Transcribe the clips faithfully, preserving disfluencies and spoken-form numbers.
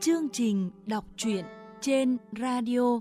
chương trình đọc truyện trên radio.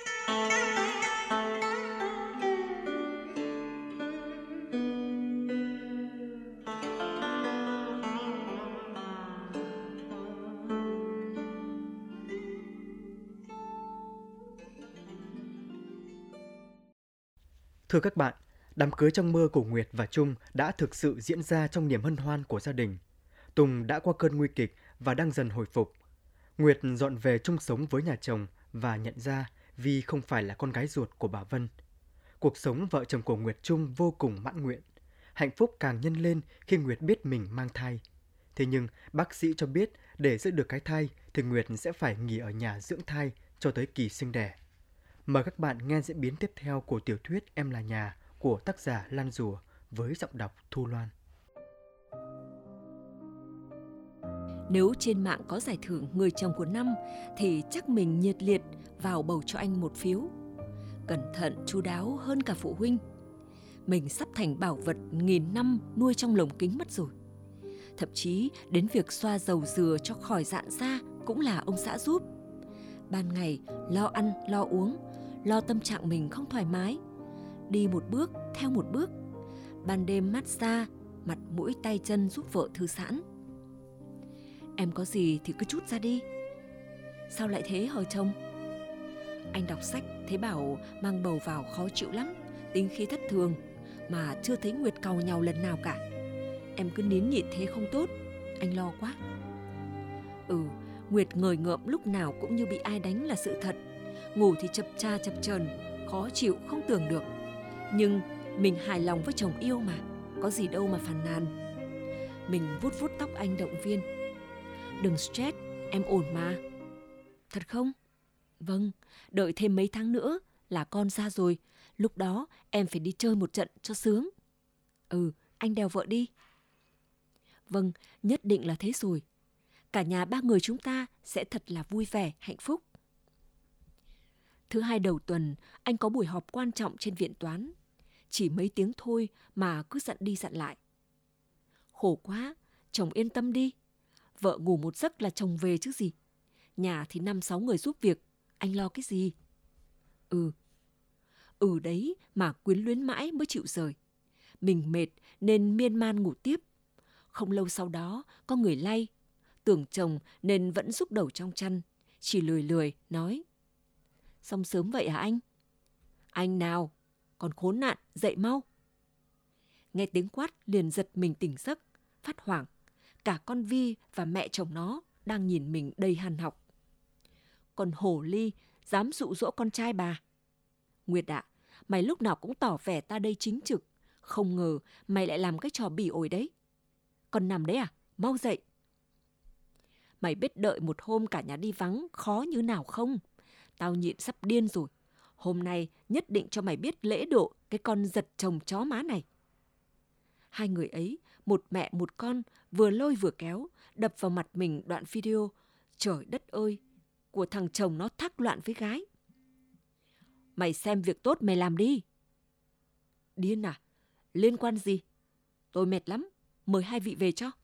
Thưa các bạn, đám cưới trong mơ của Nguyệt và Trung đã thực sự diễn ra trong niềm hân hoan của gia đình. Tùng đã qua cơn nguy kịch và đang dần hồi phục. Nguyệt dọn về chung sống với nhà chồng và nhận ra Vi không phải là con gái ruột của bà Vân. Cuộc sống vợ chồng của Nguyệt Trung vô cùng mãn nguyện. Hạnh phúc càng nhân lên khi Nguyệt biết mình mang thai. Thế nhưng bác sĩ cho biết để giữ được cái thai thì Nguyệt sẽ phải nghỉ ở nhà dưỡng thai cho tới kỳ sinh đẻ. Mời các bạn nghe diễn biến tiếp theo của tiểu thuyết Em là nhà của tác giả Lan Rùa với giọng đọc Thu Loan. Nếu trên mạng có giải thưởng người chồng của năm thì chắc mình nhiệt liệt vào bầu cho anh một phiếu. Cẩn thận chu đáo hơn cả phụ huynh. Mình sắp thành bảo vật nghìn năm nuôi trong lồng kính mất rồi. Thậm chí đến việc xoa dầu dừa cho khỏi rạn da cũng là ông xã giúp. Ban ngày lo ăn lo uống, lo tâm trạng mình không thoải mái, đi một bước theo một bước. Ban đêm massage mặt mũi tay chân giúp vợ thư giãn. Em có gì thì cứ trút ra đi. Sao lại thế hờ chồng? Anh đọc sách thấy bảo mang bầu vào khó chịu lắm, tính khí thất thường, mà chưa thấy Nguyệt càu nhàu lần nào cả. Em cứ nín nhịn thế không tốt, anh lo quá. Ừ, Nguyệt ngời ngợm lúc nào cũng như bị ai đánh là sự thật. Ngủ thì chập cha chập chờn, khó chịu không tưởng được. Nhưng mình hài lòng với chồng yêu mà, có gì đâu mà phàn nàn. Mình vuốt vuốt tóc anh động viên. Đừng stress, em ổn mà. Thật không? Vâng, đợi thêm mấy tháng nữa là con ra rồi. Lúc đó em phải đi chơi một trận cho sướng. Ừ, anh đèo vợ đi. Vâng, nhất định là thế rồi. Cả nhà ba người chúng ta sẽ thật là vui vẻ, hạnh phúc. Thứ hai đầu tuần, anh có buổi họp quan trọng trên viện toán. Chỉ mấy tiếng thôi mà cứ dặn đi dặn lại. Khổ quá, chồng yên tâm đi. Vợ ngủ một giấc là chồng về chứ gì. Nhà thì năm sáu người giúp việc, anh lo cái gì? Ừ. Ừ đấy mà quyến luyến mãi mới chịu rời. Mình mệt nên miên man ngủ tiếp. Không lâu sau đó có người lay. Tưởng chồng nên vẫn rúc đầu trong chăn. Chỉ lười lười nói. Xong sớm vậy hả anh? Anh nào? Còn khốn nạn, dậy mau. Nghe tiếng quát liền giật mình tỉnh giấc, phát hoảng. Cả con Vi và mẹ chồng nó đang nhìn mình đầy hằn học. Còn hổ ly dám dụ dỗ con trai bà. Nguyệt ạ, à, mày lúc nào cũng tỏ vẻ ta đây chính trực. Không ngờ mày lại làm cái trò bỉ ổi đấy. Còn nằm đấy à? Mau dậy. Mày biết đợi một hôm cả nhà đi vắng khó như nào không? Tao nhịn sắp điên rồi. Hôm nay nhất định cho mày biết lễ độ cái con giật chồng chó má này. Hai người ấy, một mẹ một con, vừa lôi vừa kéo, đập vào mặt mình đoạn video trời đất ơi của thằng chồng nó thác loạn với gái. Mày xem việc tốt mày làm đi. Điên à? Liên quan gì? Tôi mệt lắm, mời hai vị về cho.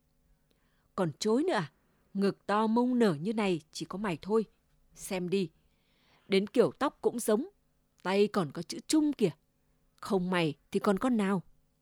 Còn chối nữa à? Ngực to mông nở như này chỉ có mày thôi. Xem đi. Đến kiểu tóc cũng giống, tay còn có chữ Trung kìa. Không mày thì còn con nào?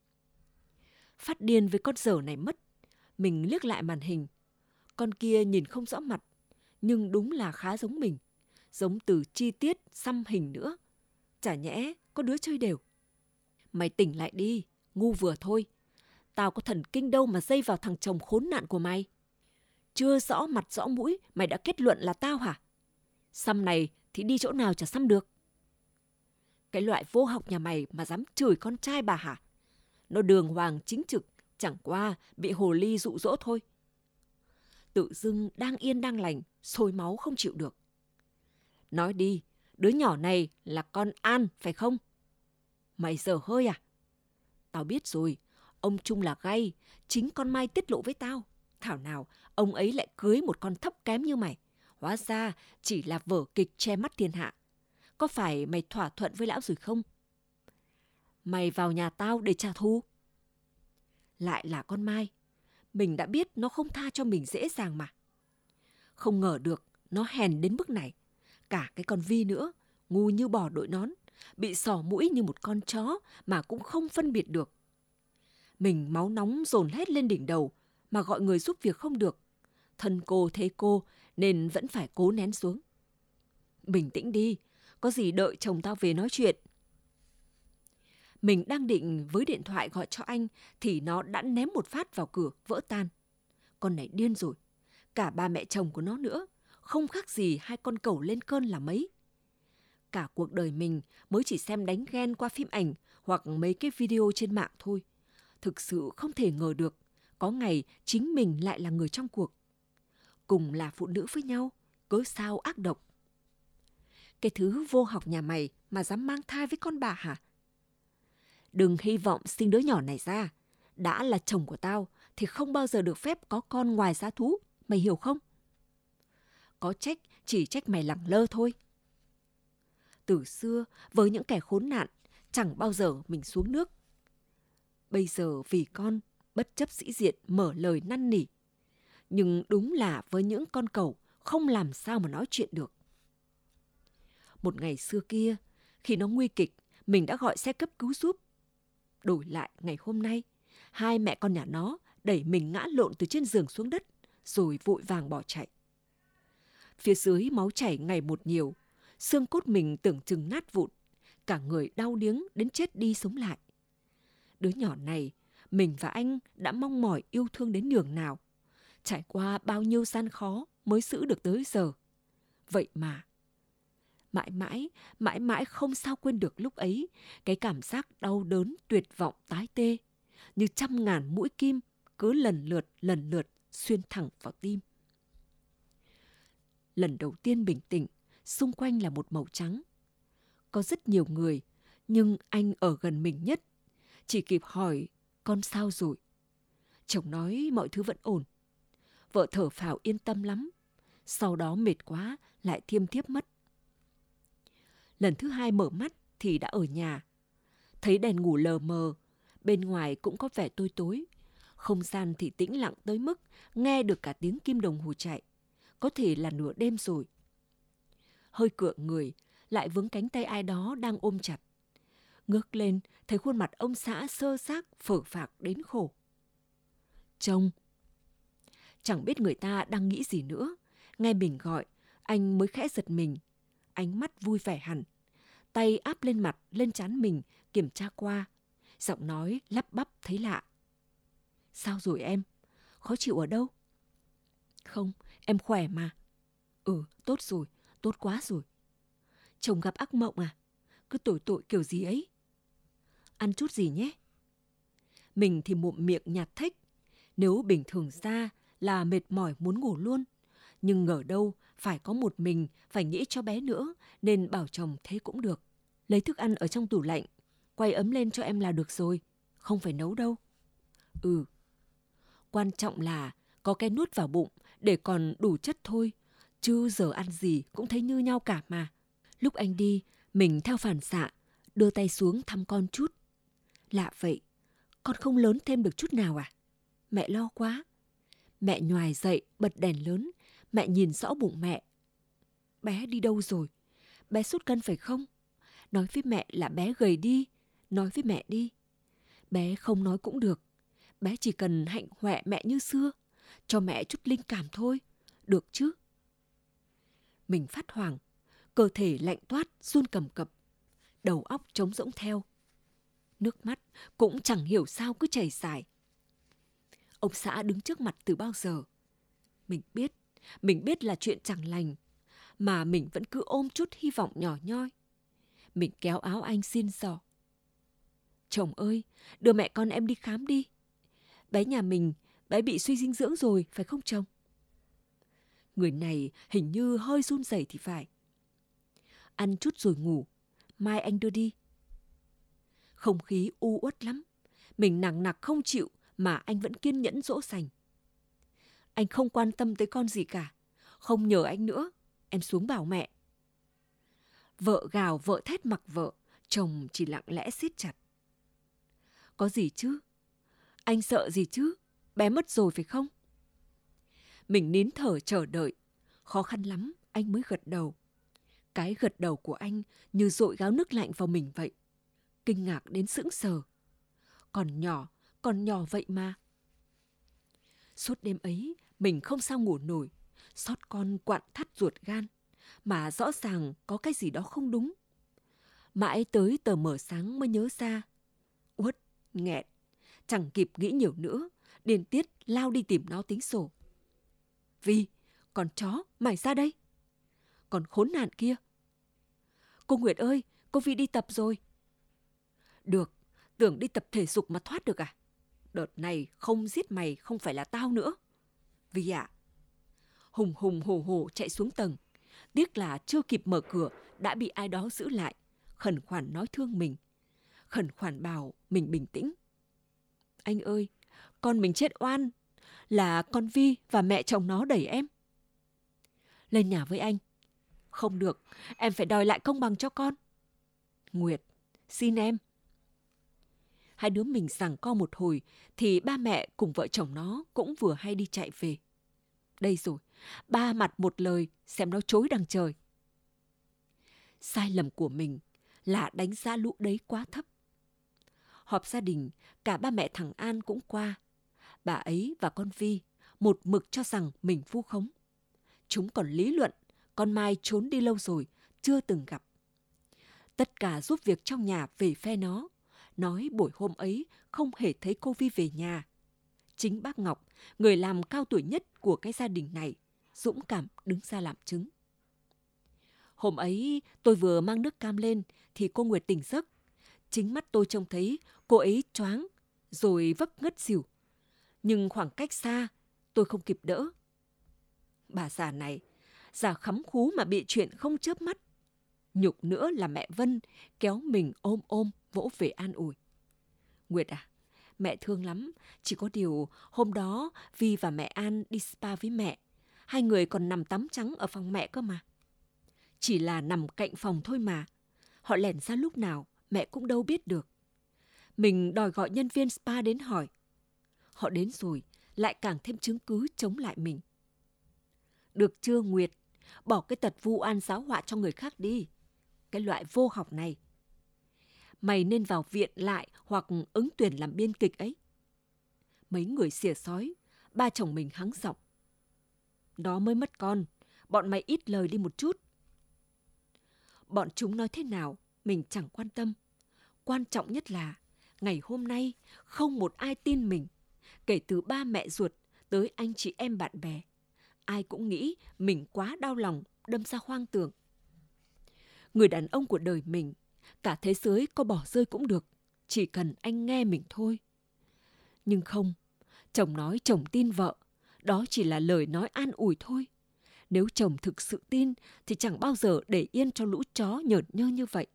Phát điên với con dở này mất. Mình liếc lại màn hình. Con kia nhìn không rõ mặt, nhưng đúng là khá giống mình. Giống từ chi tiết, xăm hình nữa. Chả nhẽ có đứa chơi đều. Mày tỉnh lại đi, ngu vừa thôi. Tao có thần kinh đâu mà dây vào thằng chồng khốn nạn của mày. Chưa rõ mặt rõ mũi, mày đã kết luận là tao hả? Xăm này thì đi chỗ nào chả xăm được. Cái loại vô học nhà mày mà dám chửi con trai bà hả? Nó đường hoàng chính trực, chẳng qua bị hồ ly dụ dỗ thôi. Tự dưng đang yên đang lành, sôi máu không chịu được. Nói đi, đứa nhỏ này là con An phải không? Mày dở hơi à? Tao biết rồi, ông Trung là gay, chính con Mai tiết lộ với tao. Thảo nào ông ấy lại cưới một con thấp kém như mày. Hóa ra chỉ là vở kịch che mắt thiên hạ. Có phải mày thỏa thuận với lão rồi không? Mày vào nhà tao để trả thù. Lại là con Mai. Mình đã biết nó không tha cho mình dễ dàng mà. Không ngờ được nó hèn đến mức này. Cả cái con Vi nữa, ngu như bò đội nón, bị sỏ mũi như một con chó mà cũng không phân biệt được. Mình máu nóng dồn hết lên đỉnh đầu mà gọi người giúp việc không được. Thân cô thế cô nên vẫn phải cố nén xuống. Bình tĩnh đi, có gì đợi chồng tao về nói chuyện. Mình đang định với điện thoại gọi cho anh thì nó đã ném một phát vào cửa vỡ tan. Con này điên rồi, cả ba mẹ chồng của nó nữa, không khác gì hai con cẩu lên cơn là mấy. Cả cuộc đời mình mới chỉ xem đánh ghen qua phim ảnh hoặc mấy cái video trên mạng thôi. Thực sự không thể ngờ được, có ngày chính mình lại là người trong cuộc. Cùng là phụ nữ với nhau, cớ sao ác độc. Cái thứ vô học nhà mày mà dám mang thai với con bà hả? Đừng hy vọng sinh đứa nhỏ này ra. Đã là chồng của tao thì không bao giờ được phép có con ngoài giá thú, mày hiểu không? Có trách, chỉ trách mày lẳng lơ thôi. Từ xưa, với những kẻ khốn nạn, chẳng bao giờ mình xuống nước. Bây giờ vì con, bất chấp sĩ diện mở lời năn nỉ. Nhưng đúng là với những con cẩu không làm sao mà nói chuyện được. Một ngày xưa kia, khi nó nguy kịch, mình đã gọi xe cấp cứu giúp. Đổi lại ngày hôm nay, hai mẹ con nhà nó đẩy mình ngã lộn từ trên giường xuống đất, rồi vội vàng bỏ chạy. Phía dưới máu chảy ngày một nhiều, xương cốt mình tưởng chừng nát vụn, cả người đau điếng đến chết đi sống lại. Đứa nhỏ này, mình và anh đã mong mỏi yêu thương đến nhường nào, trải qua bao nhiêu gian khó mới giữ được tới giờ. Vậy mà, mãi mãi, mãi mãi không sao quên được lúc ấy, cái cảm giác đau đớn tuyệt vọng tái tê, như trăm ngàn mũi kim cứ lần lượt, lần lượt xuyên thẳng vào tim. Lần đầu tiên bình tĩnh, xung quanh là một màu trắng. Có rất nhiều người, nhưng anh ở gần mình nhất. Chỉ kịp hỏi, con sao rồi? Chồng nói mọi thứ vẫn ổn. Vợ thở phào yên tâm lắm. Sau đó mệt quá, lại thiêm thiếp mất. Lần thứ hai mở mắt thì đã ở nhà. Thấy đèn ngủ lờ mờ, bên ngoài cũng có vẻ tối tối. Không gian thì tĩnh lặng tới mức nghe được cả tiếng kim đồng hồ chạy. Có thể là nửa đêm rồi. Hơi cựa người, lại vướng cánh tay ai đó đang ôm chặt. Ngước lên, thấy khuôn mặt ông xã sơ xác, phở phạc đến khổ. Chồng. Chẳng biết người ta đang nghĩ gì nữa. Nghe mình gọi, anh mới khẽ giật mình. Ánh mắt vui vẻ hẳn. Tay áp lên mặt, lên trán mình, kiểm tra qua. Giọng nói lắp bắp thấy lạ. Sao rồi em? Khó chịu ở đâu? Không, em khỏe mà. Ừ, tốt rồi, tốt quá rồi. Chồng gặp ác mộng à? Cứ tội tội kiểu gì ấy. Ăn chút gì nhé? Mình thì mụm miệng nhạt thách. Nếu bình thường ra là mệt mỏi muốn ngủ luôn. Nhưng ngờ đâu phải có một mình, phải nghĩ cho bé nữa, nên bảo chồng thế cũng được. Lấy thức ăn ở trong tủ lạnh, quay ấm lên cho em là được rồi. Không phải nấu đâu. Ừ. Quan trọng là có cái nuốt vào bụng để còn đủ chất thôi. Chứ giờ ăn gì cũng thấy như nhau cả mà. Lúc anh đi, mình theo phản xạ, đưa tay xuống thăm con chút. Lạ vậy, con không lớn thêm được chút nào à? Mẹ lo quá. Mẹ nhoài dậy, bật đèn lớn. Mẹ nhìn rõ bụng mẹ. Bé đi đâu rồi? Bé sút cân phải không? Nói với mẹ là bé gầy đi. Nói với mẹ đi. Bé không nói cũng được. Bé chỉ cần hạnh hoẹ mẹ như xưa. Cho mẹ chút linh cảm thôi. Được chứ? Mình phát hoảng. Cơ thể lạnh toát, run cầm cập. Đầu óc trống rỗng theo. Nước mắt cũng chẳng hiểu sao cứ chảy dài. Ông xã đứng trước mặt từ bao giờ. Mình biết, mình biết là chuyện chẳng lành. Mà mình vẫn cứ ôm chút hy vọng nhỏ nhoi. Mình kéo áo anh xin dò. Chồng ơi, đưa mẹ con em đi khám đi. Bé nhà mình, bé bị suy dinh dưỡng rồi, phải không chồng? Người này hình như hơi run rẩy thì phải. Ăn chút rồi ngủ, mai anh đưa đi. Không khí u uất lắm. Mình nằng nặc không chịu mà anh vẫn kiên nhẫn dỗ dành. Anh không quan tâm tới con gì cả. Không nhờ anh nữa. Em xuống bảo mẹ. Vợ gào vợ thét mặc vợ. Chồng chỉ lặng lẽ siết chặt. Có gì chứ? Anh sợ gì chứ? Bé mất rồi phải không? Mình nín thở chờ đợi. Khó khăn lắm, anh mới gật đầu. Cái gật đầu của anh như dội gáo nước lạnh vào mình vậy. Kinh ngạc đến sững sờ. Còn nhỏ, còn nhỏ vậy mà. Suốt đêm ấy, mình không sao ngủ nổi. Xót con quặn thắt ruột gan. Mà rõ ràng có cái gì đó không đúng. Mãi tới tờ mờ sáng mới nhớ ra. Uất, nghẹn. Chẳng kịp nghĩ nhiều nữa. Điên tiết lao đi tìm nó tính sổ. Vi, con chó, mày ra đây. Còn khốn nạn kia. Cô Nguyệt ơi, cô Vi đi tập rồi. Được, tưởng đi tập thể dục mà thoát được à? Đợt này không giết mày không phải là tao nữa. Vi ạ. À. Hùng hùng hổ hổ chạy xuống tầng. Tiếc là chưa kịp mở cửa đã bị ai đó giữ lại. Khẩn khoản nói thương mình. Khẩn khoản bảo mình bình tĩnh. Anh ơi, con mình chết oan. Là con Vi và mẹ chồng nó đẩy em. Lên nhà với anh. Không được, em phải đòi lại công bằng cho con. Nguyệt, xin em. Hai đứa mình giằng co một hồi thì ba mẹ cùng vợ chồng nó cũng vừa hay đi chạy về. Đây rồi, ba mặt một lời xem nó chối đằng trời. Sai lầm của mình là đánh giá lũ đấy quá thấp. Họp gia đình, cả ba mẹ thằng An cũng qua. Bà ấy và con Vi một mực cho rằng mình vu khống. Chúng còn lý luận con Mai trốn đi lâu rồi, chưa từng gặp. Tất cả giúp việc trong nhà về phe nó. Nói buổi hôm ấy không hề thấy cô Vi về nhà. Chính bác Ngọc, người làm cao tuổi nhất của cái gia đình này, dũng cảm đứng ra làm chứng. Hôm ấy tôi vừa mang nước cam lên thì cô Nguyệt tỉnh giấc. Chính mắt tôi trông thấy cô ấy choáng rồi vấp ngất xỉu. Nhưng khoảng cách xa tôi không kịp đỡ. Bà già này, già khắm khú mà bị chuyện không chớp mắt. Nhục nữa là mẹ Vân kéo mình ôm ôm vỗ về an ủi. Nguyệt à, mẹ thương lắm. Chỉ có điều hôm đó Vi và mẹ An đi spa với mẹ. Hai người còn nằm tắm trắng ở phòng mẹ cơ mà. Chỉ là nằm cạnh phòng thôi mà. Họ lẻn ra lúc nào mẹ cũng đâu biết được. Mình đòi gọi nhân viên spa đến hỏi. Họ đến rồi lại càng thêm chứng cứ chống lại mình. Được chưa Nguyệt? Bỏ cái tật vu oan giáo họa cho người khác đi. Cái loại vô học này. Mày nên vào viện lại hoặc ứng tuyển làm biên kịch ấy. Mấy người xỉa xói, ba chồng mình hắng giọng. Đó mới mất con, bọn mày ít lời đi một chút. Bọn chúng nói thế nào, mình chẳng quan tâm. Quan trọng nhất là, ngày hôm nay không một ai tin mình. Kể từ ba mẹ ruột tới anh chị em bạn bè. Ai cũng nghĩ mình quá đau lòng, đâm ra hoang tưởng. Người đàn ông của đời mình, cả thế giới có bỏ rơi cũng được, chỉ cần anh nghe mình thôi. Nhưng không, chồng nói chồng tin vợ, đó chỉ là lời nói an ủi thôi. Nếu chồng thực sự tin thì chẳng bao giờ để yên cho lũ chó nhởn nhơ như vậy.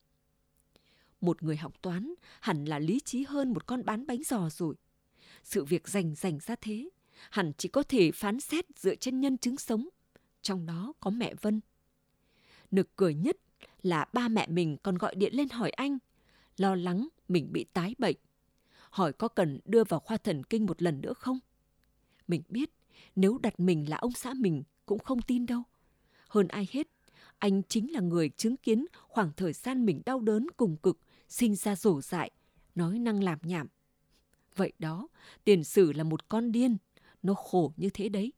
Một người học toán hẳn là lý trí hơn một con bán bánh giò rồi. Sự việc rành rành ra thế, hẳn chỉ có thể phán xét dựa trên nhân chứng sống, trong đó có mẹ Vân. Nực cười nhất là ba mẹ mình còn gọi điện lên hỏi anh, lo lắng mình bị tái bệnh. Hỏi có cần đưa vào khoa thần kinh một lần nữa không? Mình biết nếu đặt mình là ông xã mình cũng không tin đâu. Hơn ai hết, anh chính là người chứng kiến khoảng thời gian mình đau đớn cùng cực, sinh ra rổ dại, nói năng làm nhảm. Vậy đó, tiền sử là một con điên, nó khổ như thế đấy.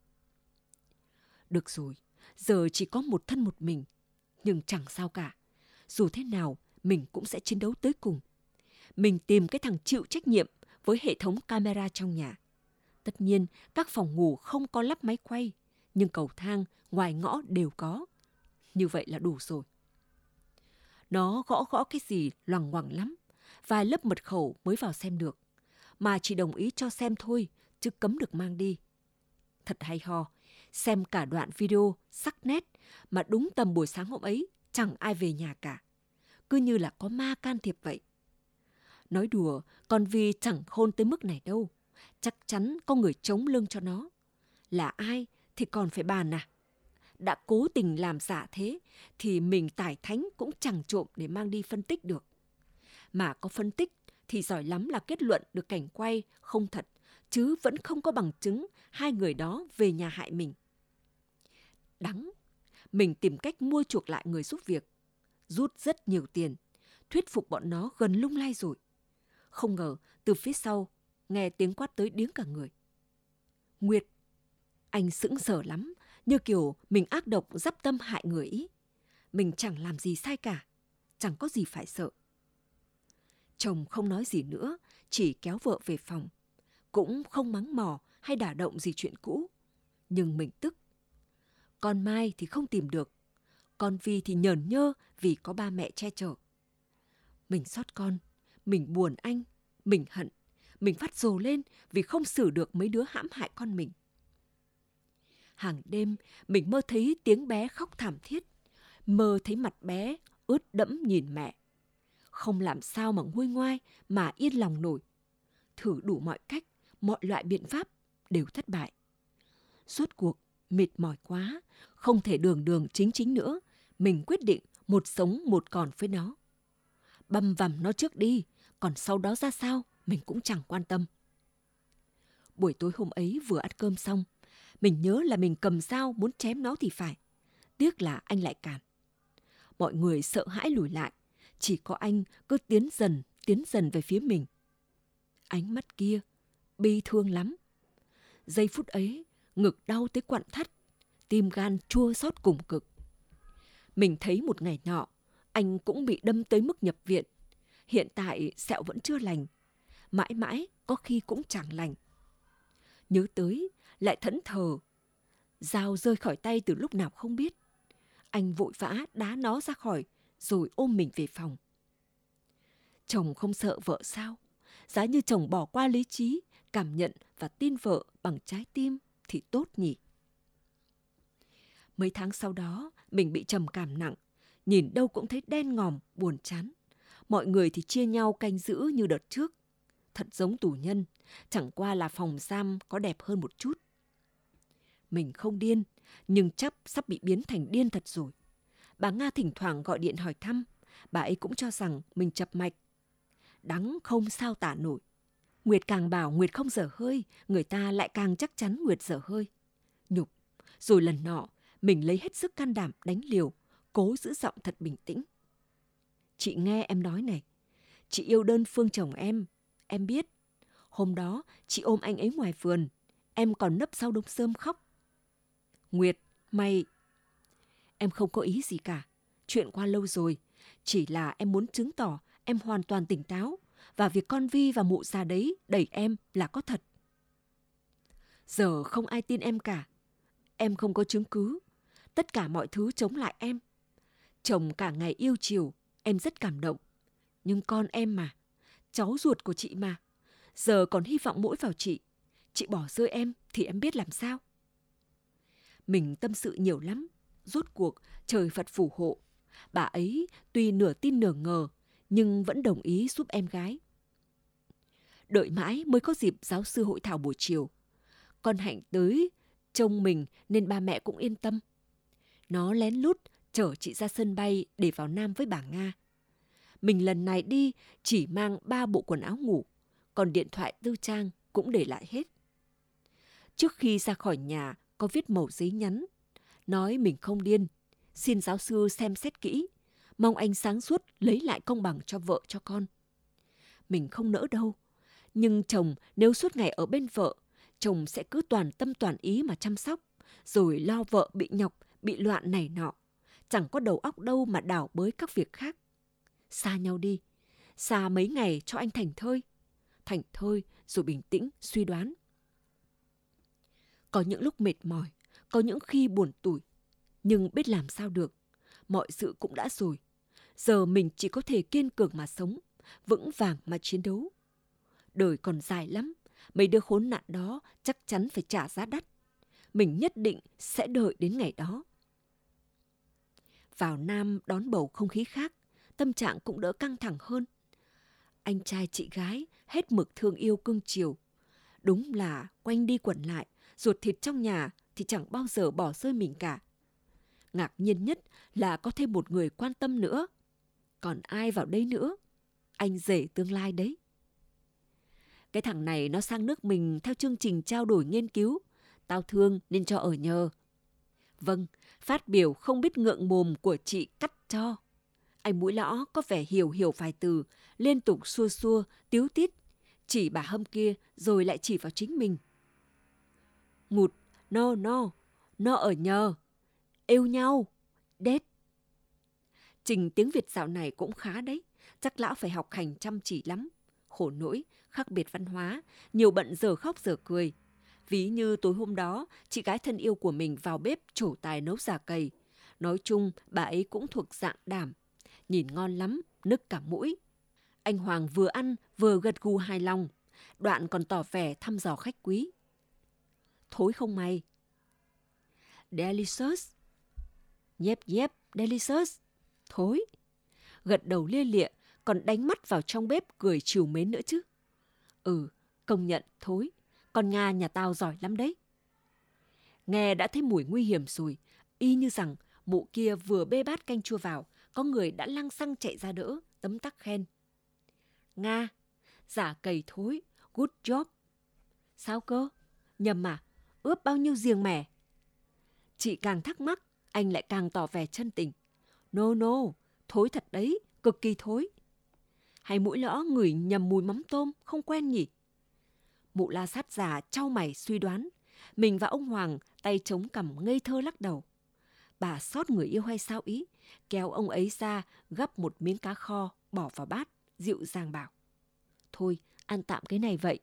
Được rồi, giờ chỉ có một thân một mình, nhưng chẳng sao cả. Dù thế nào, mình cũng sẽ chiến đấu tới cùng. Mình tìm cái thằng chịu trách nhiệm với hệ thống camera trong nhà. Tất nhiên, các phòng ngủ không có lắp máy quay, nhưng cầu thang ngoài ngõ đều có. Như vậy là đủ rồi. Nó gõ gõ cái gì loằng ngoằng lắm, vài lớp mật khẩu mới vào xem được. Mà chỉ đồng ý cho xem thôi, chứ cấm được mang đi. Thật hay ho, xem cả đoạn video sắc nét mà đúng tầm buổi sáng hôm ấy chẳng ai về nhà cả. Cứ như là có ma can thiệp vậy. Nói đùa, con Vi chẳng khôn tới mức này đâu. Chắc chắn có người chống lưng cho nó. Là ai thì còn phải bàn à? Đã cố tình làm giả thế thì mình tải thánh cũng chẳng trộm để mang đi phân tích được. Mà có phân tích thì giỏi lắm là kết luận được cảnh quay không thật, chứ vẫn không có bằng chứng hai người đó về nhà hại mình. Đắng, mình tìm cách mua chuộc lại người giúp việc, rút rất nhiều tiền, thuyết phục bọn nó gần lung lay rồi. Không ngờ từ phía sau nghe tiếng quát tới điếng cả người. Nguyệt! Anh sững sờ lắm, như kiểu mình ác độc dắp tâm hại người ý. Mình chẳng làm gì sai cả, chẳng có gì phải sợ. Chồng không nói gì nữa, chỉ kéo vợ về phòng. Cũng không mắng mỏ hay đả động gì chuyện cũ. Nhưng mình tức. Con Mai thì không tìm được, con Vi thì nhởn nhơ vì có ba mẹ che chở. Mình xót con, mình buồn anh, mình hận, mình phát rồ lên vì không xử được mấy đứa hãm hại con mình. Hàng đêm, mình mơ thấy tiếng bé khóc thảm thiết, mơ thấy mặt bé ướt đẫm nhìn mẹ. Không làm sao mà nguôi ngoai, mà yên lòng nổi. Thử đủ mọi cách, mọi loại biện pháp đều thất bại. Rốt cuộc, mệt mỏi quá, không thể đường đường chính chính nữa. Mình quyết định một sống một còn với nó. Băm vằm nó trước đi, còn sau đó ra sao, mình cũng chẳng quan tâm. Buổi tối hôm ấy vừa ăn cơm xong, mình nhớ là mình cầm dao muốn chém nó thì phải. Tiếc là anh lại cản. Mọi người sợ hãi lùi lại, chỉ có anh cứ tiến dần, tiến dần về phía mình. Ánh mắt kia, bi thương lắm. Giây phút ấy, ngực đau tới quặn thắt, tim gan chua xót cùng cực. Mình thấy một ngày nọ, anh cũng bị đâm tới mức nhập viện. Hiện tại sẹo vẫn chưa lành, mãi mãi có khi cũng chẳng lành. Nhớ tới, lại thẫn thờ. Dao rơi khỏi tay từ lúc nào không biết. Anh vội vã đá nó ra khỏi, rồi ôm mình về phòng. Chồng không sợ vợ sao? Giá như chồng bỏ qua lý trí, cảm nhận và tin vợ bằng trái tim thì tốt nhỉ. Mấy tháng sau đó, mình bị trầm cảm nặng, nhìn đâu cũng thấy đen ngòm, buồn chán. Mọi người thì chia nhau canh giữ như đợt trước. Thật giống tù nhân, chẳng qua là phòng giam có đẹp hơn một chút. Mình không điên, nhưng chắc sắp bị biến thành điên thật rồi. Bà Nga thỉnh thoảng gọi điện hỏi thăm, bà ấy cũng cho rằng mình chập mạch. Đắng không sao tả nổi. Nguyệt càng bảo Nguyệt không dở hơi, người ta lại càng chắc chắn Nguyệt dở hơi. Nhục. Rồi lần nọ, mình lấy hết sức can đảm đánh liều, cố giữ giọng thật bình tĩnh. Chị nghe em nói này, chị yêu đơn phương chồng em, em biết. Hôm đó, chị ôm anh ấy ngoài vườn, em còn nấp sau đống rơm khóc. Nguyệt, mày... Em không có ý gì cả, chuyện qua lâu rồi. Chỉ là em muốn chứng tỏ em hoàn toàn tỉnh táo, và việc con Vi và mụ già đấy đẩy em là có thật. Giờ không ai tin em cả. Em không có chứng cứ. Tất cả mọi thứ chống lại em. Chồng cả ngày yêu chiều, em rất cảm động. Nhưng con em mà, cháu ruột của chị mà, giờ còn hy vọng mỗi vào chị. Chị bỏ rơi em thì em biết làm sao. Mình tâm sự nhiều lắm. Rốt cuộc trời Phật phù hộ. Bà ấy tuy nửa tin nửa ngờ, nhưng vẫn đồng ý giúp em gái. Đợi mãi mới có dịp giáo sư hội thảo buổi chiều. Con Hạnh tới trông mình nên ba mẹ cũng yên tâm. Nó lén lút chở chị ra sân bay để vào Nam với bà Nga. Mình lần này đi chỉ mang ba bộ quần áo ngủ, còn điện thoại tư trang cũng để lại hết. Trước khi ra khỏi nhà có viết mẩu giấy nhắn, nói mình không điên, xin giáo sư xem xét kỹ, mong anh sáng suốt lấy lại công bằng cho vợ cho con. Mình không nỡ đâu, nhưng chồng nếu suốt ngày ở bên vợ, chồng sẽ cứ toàn tâm toàn ý mà chăm sóc, rồi lo vợ bị nhọc, bị loạn này nọ. Chẳng có đầu óc đâu mà đảo bới các việc khác. Xa nhau đi, xa mấy ngày cho anh thành thơi. Thành thơi rồi bình tĩnh suy đoán. Có những lúc mệt mỏi, có những khi buồn tủi, nhưng biết làm sao được. Mọi sự cũng đã rồi. Giờ mình chỉ có thể kiên cường mà sống, vững vàng mà chiến đấu. Đời còn dài lắm, mấy đứa khốn nạn đó chắc chắn phải trả giá đắt. Mình nhất định sẽ đợi đến ngày đó. Vào Nam đón bầu không khí khác, tâm trạng cũng đỡ căng thẳng hơn. Anh trai chị gái hết mực thương yêu cưng chiều. Đúng là quanh đi quẩn lại, ruột thịt trong nhà thì chẳng bao giờ bỏ rơi mình cả. Ngạc nhiên nhất là có thêm một người quan tâm nữa. Còn ai vào đây nữa? Anh rể tương lai đấy. Cái thằng này nó sang nước mình theo chương trình trao đổi nghiên cứu. Tao thương nên cho ở nhờ. Vâng, phát biểu không biết ngượng mồm của chị cắt cho. Anh mũi lõ có vẻ hiểu hiểu vài từ, liên tục xua xua, tíu tít, chỉ bà Hâm kia rồi lại chỉ vào chính mình. Ngụt, no no, no ở nhờ, yêu nhau, đét. Trình tiếng Việt dạo này cũng khá đấy, chắc lão phải học hành chăm chỉ lắm. Khổ nỗi, khác biệt văn hóa, nhiều bận giờ khóc giờ cười. Ví như tối hôm đó, chị gái thân yêu của mình vào bếp trổ tài nấu già cầy. Nói chung, bà ấy cũng thuộc dạng đảm. Nhìn ngon lắm, nức cả mũi. Anh Hoàng vừa ăn, vừa gật gù hài lòng. Đoạn còn tỏ vẻ thăm dò khách quý. Thối không mày? Delicious. Yep, yep, delicious. Thối. Gật đầu lia lịa, còn đánh mắt vào trong bếp cười trìu mến nữa chứ. Ừ, công nhận thối. Con Nga nhà tao giỏi lắm đấy. Nghe đã thấy mùi nguy hiểm rồi, y như rằng mụ kia vừa bê bát canh chua vào, có người đã lăng xăng chạy ra đỡ, tấm tắc khen. Nga, giả cầy thối, good job. Sao cơ? Nhầm à? Ướp bao nhiêu giềng mẻ? Chị càng thắc mắc, anh lại càng tỏ vẻ chân tình. No no, thối thật đấy, cực kỳ thối. Hay mũi lõ ngửi nhầm mùi mắm tôm, không quen nhỉ? Mụ la sát già trao mày suy đoán. Mình và ông Hoàng tay chống cằm ngây thơ lắc đầu. Bà xót người yêu hay sao ý, kéo ông ấy ra gắp một miếng cá kho bỏ vào bát, dịu dàng bảo. Thôi, ăn tạm cái này vậy.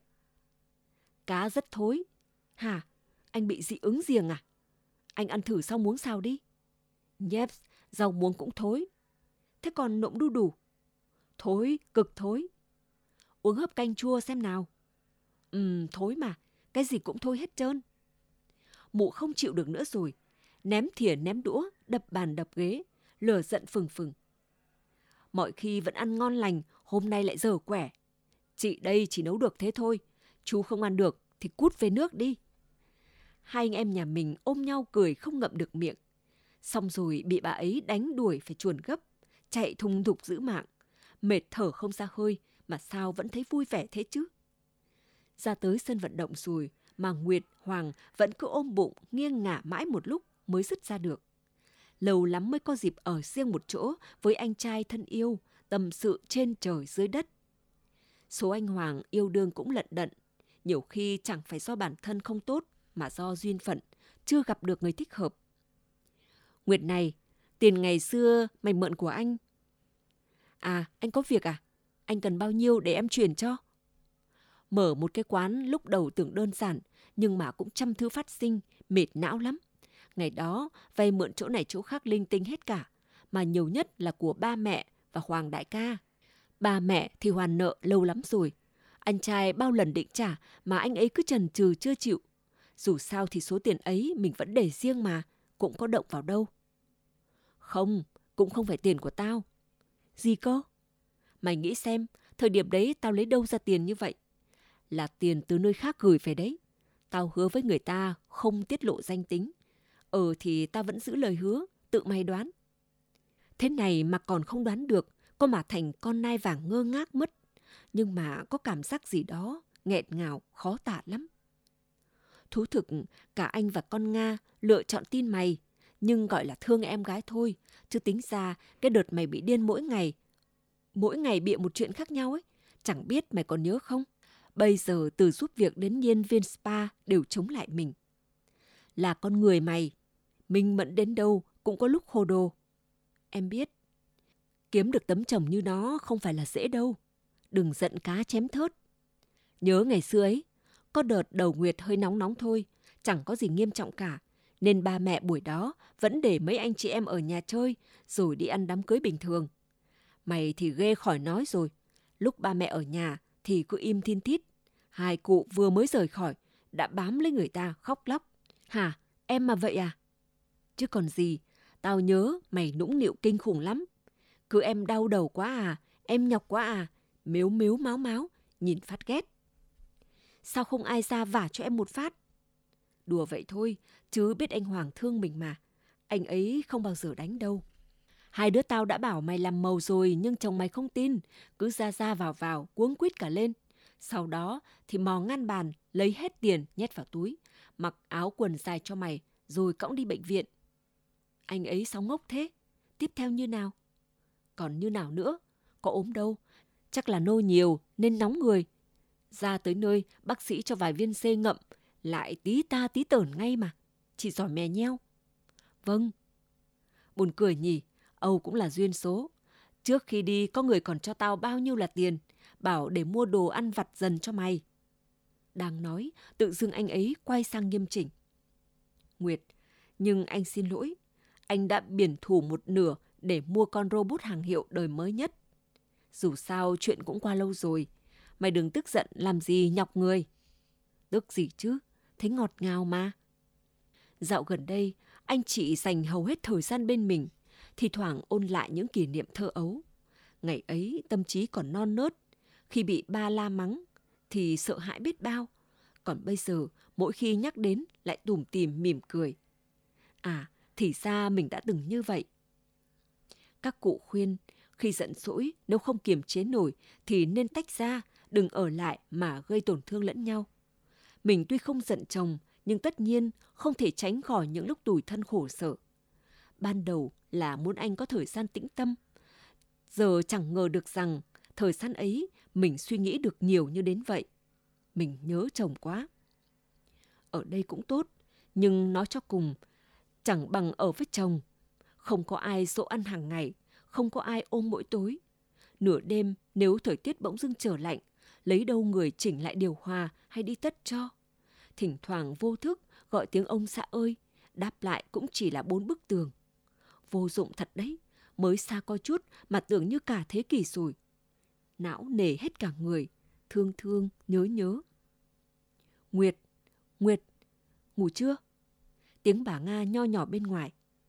Cá rất thối. Hả? Anh bị dị ứng giềng à? Anh ăn thử rau muống xào đi. Yep, rau muống cũng thối. Thế còn nộm đu đủ? Thối, cực thối. Uống hớp canh chua xem nào. Ừm, thối mà, cái gì cũng thối hết trơn. Mụ không chịu được nữa rồi, ném thìa ném đũa, đập bàn đập ghế, lửa giận phừng phừng. Mọi khi vẫn ăn ngon lành, hôm nay lại dở quẻ. Chị đây chỉ nấu được thế thôi, chú không ăn được thì cút về nước đi. Hai anh em nhà mình ôm nhau cười không ngậm được miệng. Xong rồi bị bà ấy đánh đuổi phải chuồn gấp, chạy thùng thục giữ mạng. Mệt thở không ra hơi mà sao vẫn thấy vui vẻ thế chứ. Ra tới sân vận động rồi mà Nguyệt, Hoàng vẫn cứ ôm bụng nghiêng ngả mãi một lúc mới dứt ra được. Lâu lắm mới có dịp ở riêng một chỗ với anh trai thân yêu, tâm sự trên trời dưới đất. Số anh Hoàng yêu đương cũng lận đận, nhiều khi chẳng phải do bản thân không tốt mà do duyên phận, chưa gặp được người thích hợp. Nguyệt này, tiền ngày xưa mày mượn của anh. À, anh có việc à? Anh cần bao nhiêu để em chuyển cho? Mở một cái quán lúc đầu tưởng đơn giản, nhưng mà cũng trăm thứ phát sinh, mệt não lắm. Ngày đó, vay mượn chỗ này chỗ khác linh tinh hết cả, mà nhiều nhất là của ba mẹ và Hoàng đại ca. Ba mẹ thì hoàn nợ lâu lắm rồi. Anh trai bao lần định trả mà anh ấy cứ chần chừ chưa chịu. Dù sao thì số tiền ấy mình vẫn để riêng mà, cũng có động vào đâu. Không, cũng không phải tiền của tao. Gì cơ? Mày nghĩ xem, thời điểm đấy tao lấy đâu ra tiền như vậy? Là tiền từ nơi khác gửi về đấy. Tao hứa với người ta không tiết lộ danh tính. Ờ thì tao vẫn giữ lời hứa, tự mày đoán. Thế này mà còn không đoán được, có mà thành con nai vàng ngơ ngác mất. Nhưng mà có cảm giác gì đó, nghẹn ngào, khó tả lắm. Thú thực, cả anh và con Nga lựa chọn tin mày, nhưng gọi là thương em gái thôi. Chứ tính ra cái đợt mày bị điên mỗi ngày, mỗi ngày bịa một chuyện khác nhau ấy, chẳng biết mày còn nhớ không? Bây giờ từ giúp việc đến nhân viên spa đều chống lại mình. Là con người mày, minh mẫn đến đâu cũng có lúc hồ đồ. Em biết, kiếm được tấm chồng như nó không phải là dễ đâu. Đừng giận cá chém thớt. Nhớ ngày xưa ấy, có đợt đầu Nguyệt hơi nóng nóng thôi, chẳng có gì nghiêm trọng cả. Nên ba mẹ buổi đó vẫn để mấy anh chị em ở nhà chơi, rồi đi ăn đám cưới bình thường. Mày thì ghê khỏi nói rồi. Lúc ba mẹ ở nhà thì cứ im thin thít. Hai cụ vừa mới rời khỏi, đã bám lấy người ta khóc lóc. Hả, em mà vậy à? Chứ còn gì, tao nhớ mày nũng nịu kinh khủng lắm. Cứ em đau đầu quá à, em nhọc quá à, mếu mếu máu máu, nhìn phát ghét. Sao không ai ra vả cho em một phát? Đùa vậy thôi, chứ biết anh Hoàng thương mình mà. Anh ấy không bao giờ đánh đâu. Hai đứa tao đã bảo mày làm màu rồi, nhưng chồng mày không tin. Cứ ra ra vào vào, cuống quýt cả lên. Sau đó thì mò ngăn bàn, lấy hết tiền nhét vào túi. Mặc áo quần dài cho mày, rồi cõng đi bệnh viện. Anh ấy sao ngốc thế? Tiếp theo như nào? Còn như nào nữa? Có ốm đâu. Chắc là nôn nhiều nên nóng người. Ra tới nơi, bác sĩ cho vài viên C ngậm, lại tí ta tí tởn ngay mà. Chị giỏi mè nheo. Vâng. Buồn cười nhỉ, Âu cũng là duyên số. Trước khi đi có người còn cho tao bao nhiêu là tiền, bảo để mua đồ ăn vặt dần cho mày. Đang nói, tự dưng anh ấy quay sang nghiêm chỉnh. Nguyệt, nhưng anh xin lỗi, anh đã biển thủ một nửa để mua con robot hàng hiệu đời mới nhất. Dù sao chuyện cũng qua lâu rồi, mày đừng tức giận làm gì nhọc người. Tức gì chứ, thấy ngọt ngào mà. Dạo gần đây, anh chị dành hầu hết thời gian bên mình, thì thoảng ôn lại những kỷ niệm thơ ấu. Ngày ấy tâm trí còn non nớt, khi bị ba la mắng thì sợ hãi biết bao. Còn bây giờ mỗi khi nhắc đến lại tủm tỉm mỉm cười. À, thì ra mình đã từng như vậy. Các cụ khuyên, khi giận dỗi nếu không kiềm chế nổi thì nên tách ra, đừng ở lại mà gây tổn thương lẫn nhau. Mình tuy không giận chồng, nhưng tất nhiên không thể tránh khỏi những lúc tủi thân khổ sở. Ban đầu là muốn anh có thời gian tĩnh tâm. Giờ chẳng ngờ được rằng thời gian ấy mình suy nghĩ được nhiều như đến vậy. Mình nhớ chồng quá. Ở đây cũng tốt, nhưng nói cho cùng, chẳng bằng ở với chồng. Không có ai dỗ ăn hàng ngày, không có ai ôm mỗi tối. Nửa đêm nếu thời tiết bỗng dưng trở lạnh, lấy đâu người chỉnh lại điều hòa hay đi tất cho. Thỉnh thoảng vô thức gọi tiếng ông xã ơi, đáp lại cũng chỉ là bốn bức tường. Vô dụng thật đấy, mới xa coi chút mà tưởng như cả thế kỷ rồi. Não nề hết cả người, thương thương, nhớ nhớ. Nguyệt, Nguyệt, ngủ chưa? Tiếng bà Nga nho nhỏ bên ngoài.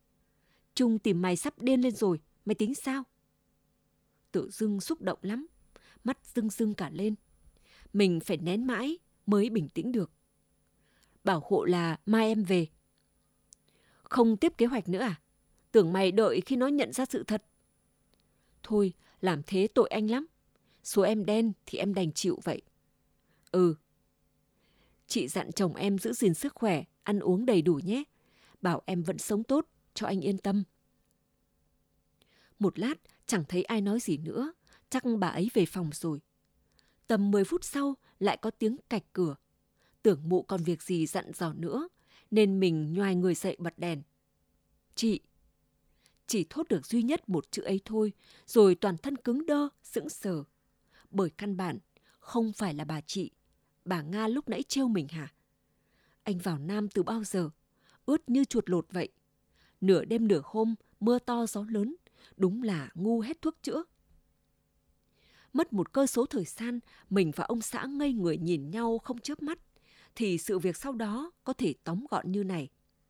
Trung tìm mày sắp điên lên rồi, mày tính sao? Tự dưng xúc động lắm, mắt rưng rưng cả lên. Mình phải nén mãi mới bình tĩnh được. Bảo hộ là mai em về. Không tiếp kế hoạch nữa à? Tưởng mày đợi khi nó nhận ra sự thật. Thôi, làm thế tội anh lắm. Số em đen thì em đành chịu vậy. Ừ. Chị dặn chồng em giữ gìn sức khỏe, ăn uống đầy đủ nhé. Bảo em vẫn sống tốt, cho anh yên tâm. Một lát, chẳng thấy ai nói gì nữa. Chắc bà ấy về phòng rồi. Tầm mười phút sau, lại có tiếng cạch cửa. Tưởng mụ còn việc gì dặn dò nữa, nên mình nhoài người dậy bật đèn. Chị. Chỉ thốt được duy nhất một chữ ấy thôi, rồi toàn thân cứng đơ, sững sờ. Bởi căn bản, không phải là bà chị. Bà Nga lúc nãy trêu mình hả? Anh vào Nam từ bao giờ? Ướt như chuột lột vậy. Nửa đêm nửa hôm, mưa to gió lớn. Đúng là ngu hết thuốc chữa. Mất một cơ số thời gian, mình và ông xã ngây người nhìn nhau không chớp mắt. Thì sự việc sau đó có thể tóm gọn như này.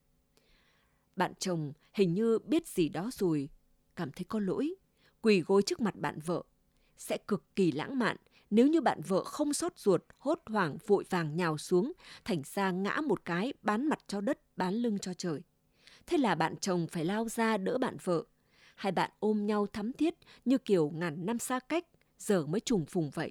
Bạn chồng hình như biết gì đó rồi, cảm thấy có lỗi, quỳ gối trước mặt bạn vợ. Sẽ cực kỳ lãng mạn nếu như bạn vợ không xót ruột, hốt hoảng vội vàng nhào xuống, thành ra ngã một cái bán mặt cho đất, bán lưng cho trời. Thế là bạn chồng phải lao ra đỡ bạn vợ. Hai bạn ôm nhau thắm thiết như kiểu ngàn năm xa cách, giờ mới trùng phùng vậy.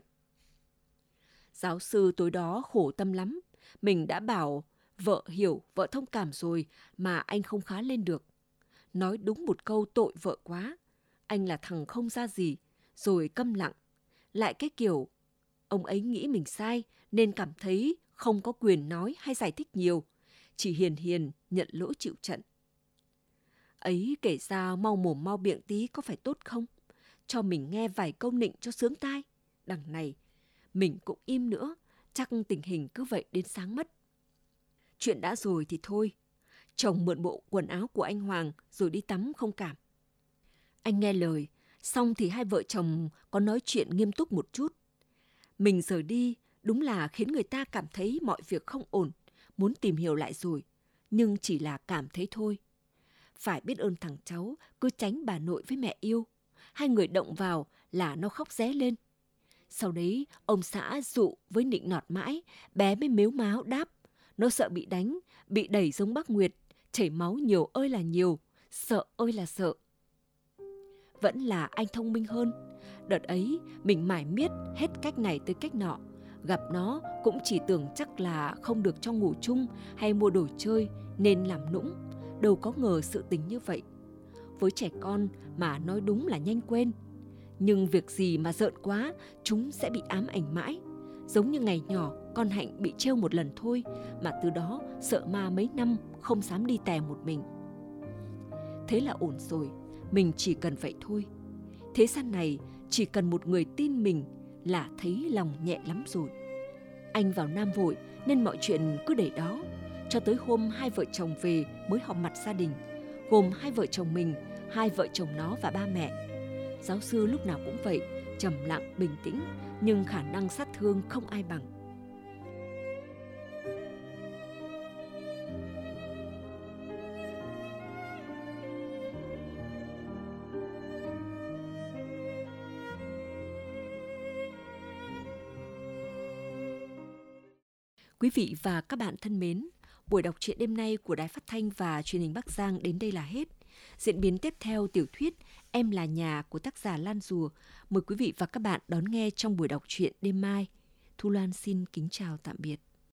Giáo sư tối đó khổ tâm lắm. Mình đã bảo vợ hiểu, vợ thông cảm rồi mà anh không khá lên được. Nói đúng một câu tội vợ quá. Anh là thằng không ra gì, rồi câm lặng. Lại cái kiểu, ông ấy nghĩ mình sai nên cảm thấy không có quyền nói hay giải thích nhiều. Chỉ hiền hiền nhận lỗi chịu trận. Ấy kể ra mau mồm mau miệng tí có phải tốt không? Cho mình nghe vài câu nịnh cho sướng tai. Đằng này, mình cũng im nữa, chắc tình hình cứ vậy đến sáng mất. Chuyện đã rồi thì thôi. Chồng mượn bộ quần áo của anh Hoàng rồi đi tắm không cảm. Anh nghe lời, xong thì hai vợ chồng có nói chuyện nghiêm túc một chút. Mình rời đi đúng là khiến người ta cảm thấy mọi việc không ổn, muốn tìm hiểu lại rồi, nhưng chỉ là cảm thấy thôi. Phải biết ơn thằng cháu cứ tránh bà nội với mẹ yêu. Hai người động vào là nó khóc ré lên. Sau đấy ông xã dụ với nịnh nọt mãi, bé mới mếu máo đáp. Nó sợ bị đánh, bị đẩy giống bác Nguyệt, chảy máu nhiều ơi là nhiều, sợ ơi là sợ. Vẫn là anh thông minh hơn. Đợt ấy mình mải miết hết cách này tới cách nọ. Gặp nó cũng chỉ tưởng chắc là không được cho ngủ chung hay mua đồ chơi nên làm nũng. đâu có ngờ sự tình như vậy. Với trẻ con mà nói đúng là nhanh quên. Nhưng việc gì mà rợn quá, chúng sẽ bị ám ảnh mãi. Giống như ngày nhỏ, con Hạnh bị trêu một lần thôi, mà từ đó sợ ma mấy năm, không dám đi tè một mình. Thế là ổn rồi, mình chỉ cần vậy thôi. Thế gian này chỉ cần một người tin mình là thấy lòng nhẹ lắm rồi. Anh vào Nam vội nên mọi chuyện cứ để đó. Cho tới hôm hai vợ chồng về mới họp mặt gia đình, gồm hai vợ chồng mình, hai vợ chồng nó và ba mẹ. Giáo sư lúc nào cũng vậy, trầm lặng, bình tĩnh, nhưng khả năng sát thương không ai bằng. Quý vị và các bạn thân mến, buổi đọc truyện đêm nay của Đài Phát thanh và Truyền hình Bắc Giang đến đây là hết. Diễn biến tiếp theo tiểu thuyết Em là nhà của tác giả Lan Rùa. Mời quý vị và các bạn đón nghe trong buổi đọc truyện đêm mai. Thu Loan xin kính chào tạm biệt.